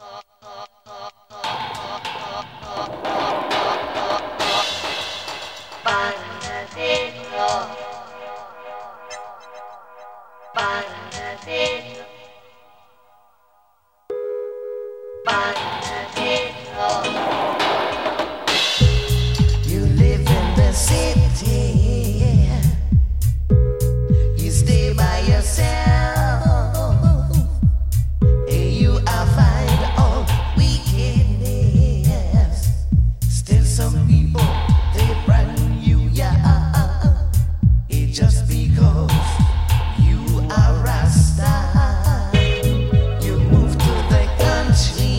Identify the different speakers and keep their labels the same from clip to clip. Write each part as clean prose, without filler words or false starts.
Speaker 1: You live in the city, you stay by yourself, and you are find all wickedness. Still some people, they brand you, yeah, it's just because you are Rasta. You moved to the country,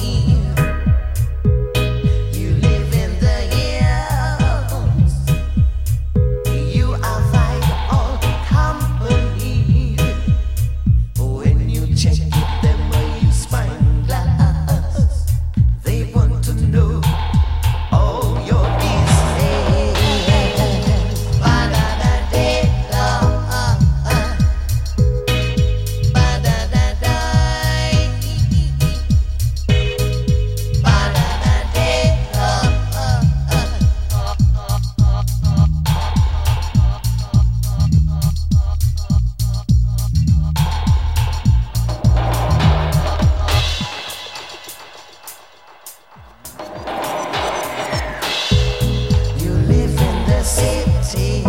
Speaker 1: you live in the hills, you are find all company. When you check it, them you spine glass, they want to know all your business. Ba-da-da-da-da, ba-da-da-da, you live in the city,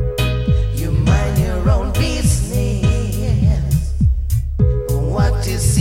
Speaker 1: you mind your own business. What you see